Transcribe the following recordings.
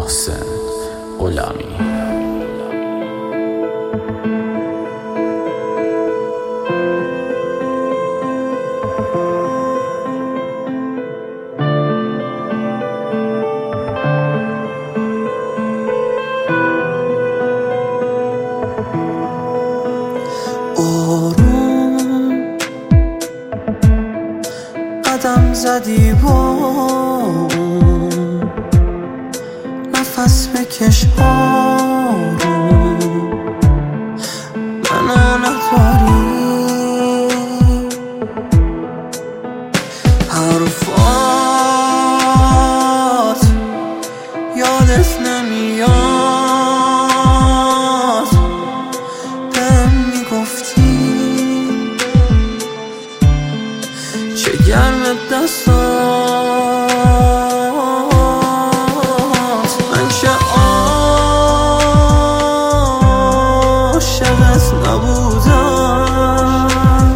محسن غلامی. آروم قدم زدی با نفس بکش آروم، منو نداری حرفات یادت نمیاد، بهم میگفتی چه گرم دستات، من چه عاشقت نبودم،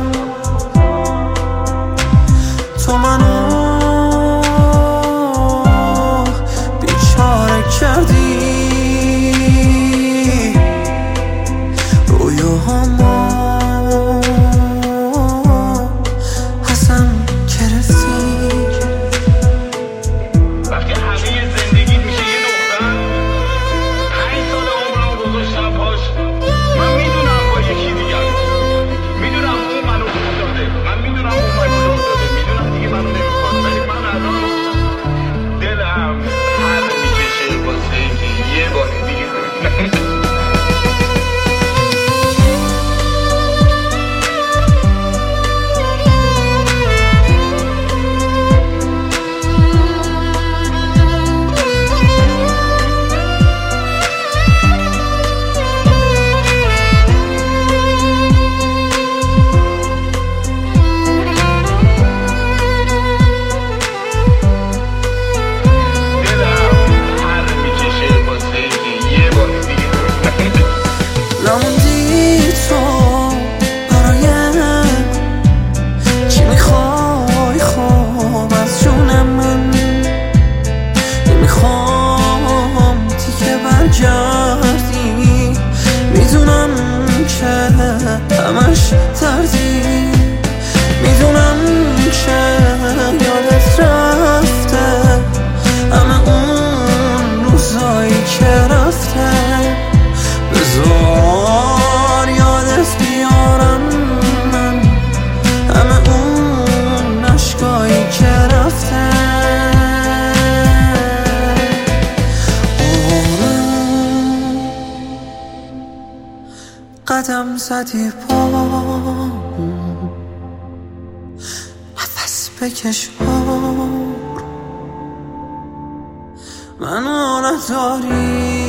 تو منو بیچاره کردی، رویاهامو حسن گرفتی. وقتی همه زندگی میشه یه دختر 5 سال عمرم گذاشتم پاش، من میدونم با یکی دیگر، میدونم اون منو افتاده، من میدونم اون منو افتاده، میدونم دیگه منو نمیخواد، ولی من الان دلم هر میکشه واسه اینکه یه بار دیگه نموندی تو برایم، چی میخوای خواب از جون من، نمیخوام دیگه برگردی، میدونم که همش دردی، میدونم که یادت رفته همه اون روزایی که رفته، بذار یادت بیارم من همه اون عشقایی که رفته. آروم قدم زدی با نفس بکش آروم، منو نداری